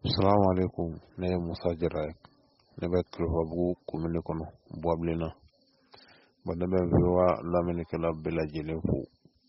Assalamu alaikum. Ne Musa Jarak. Ne be Kilfabugu commune kono Boablina. Ba ne be viwa lamini kala bela jelefu.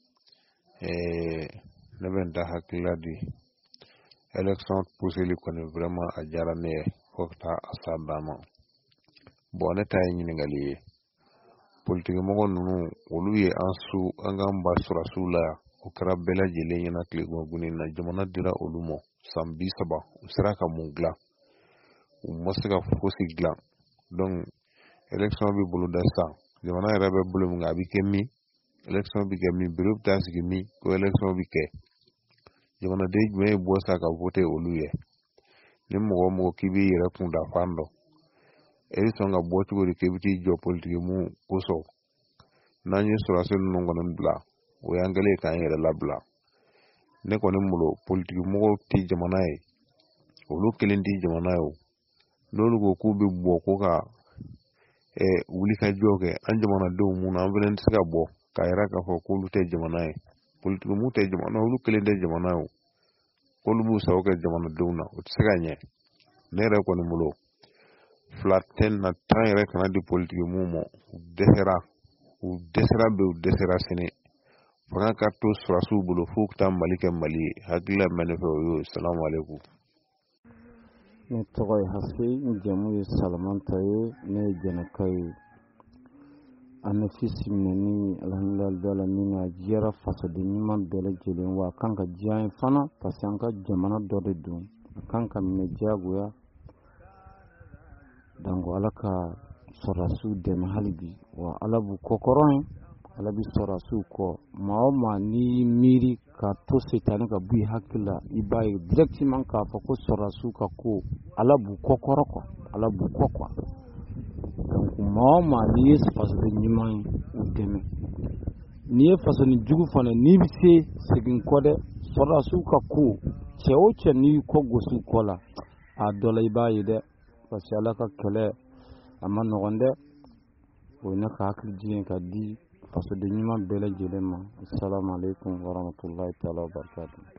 Ne be nda hakila di election pusili kono vraiment a jara ne fokta asadama. Bo ne tay nyingali politique mo nunu olu ye ansu anga mba sura sula o kara bela jele nyina kligo guni na jamana dira olumo sambi saba usraka mungla umosika fosi gla donc election bi bulu dasta jamana era be bulu nga bi kemi election bi kemi bureau tas mi ko election bi ke jamana de me bo saka voter oluye nimmo mo kibi yera kunda fando election ga botu go kebiti jo politique mu koso nanye sura sen nongonen bla o yangale kan yera labla ne ko ne mulo politique mo ti jamana e olu kelen di jamana yo lolu go ku bi bo ko ka wuli ka joge an jamana do mu na benen tiga bo ka yera ka fo ko lu te jamana e politique mu te jamana olu kelen de jamana yo ko lu bu saw ka jamana do na o tiga nye ne re ko ne mulo flatten na tan yera kana di politique mu mo desera be sene fana ka to surasu bulo fukta malike mali hakila manefo yo assalamu alaikum. Ne tɔgɔ ye Hase jamu ye Salamanta ye ne ye Jɛnɛka ye a nafisi minɛni alhamdulilahi min a diyara fasoden ɲuman bɛɛ lajɛlen wa a kan ka diya ye fana parce que an ka jamana dɔ de don a kan ka minɛ diyagoya donc ala ka sɔrɔdasiw dɛmɛ hali bi wa ala b'u kɔkɔrɔ ye ala bi sɔrɔdasiw kɔ maa o maa n'i miiri ka to setani ka bɔ i hakili la i b'a ye directement k'a fɔ ko sɔrɔdasiw ka ko ala b'u kɔkɔrɔ quoi ala b'u kɔ quoi donc maa o maa n'i ye fasoden ɲuman ye u dɛmɛ n'i ye fasoden jugu fana n'i bɛ se segin kɔ dɛ sɔrɔdasiw ka ko cɛ o cɛ n'i y'i kɔ gosi u kɔ la a dɔ la i b'a ye dɛ parce que ala ka kɛlɛ a ma nɔgɔn dɛ o ye ne ka hakili jigin ka di fasoden ɲuman bɛɛ lajɛlen ma assalamu alaikum warahmatullahi taala wabarakatuh.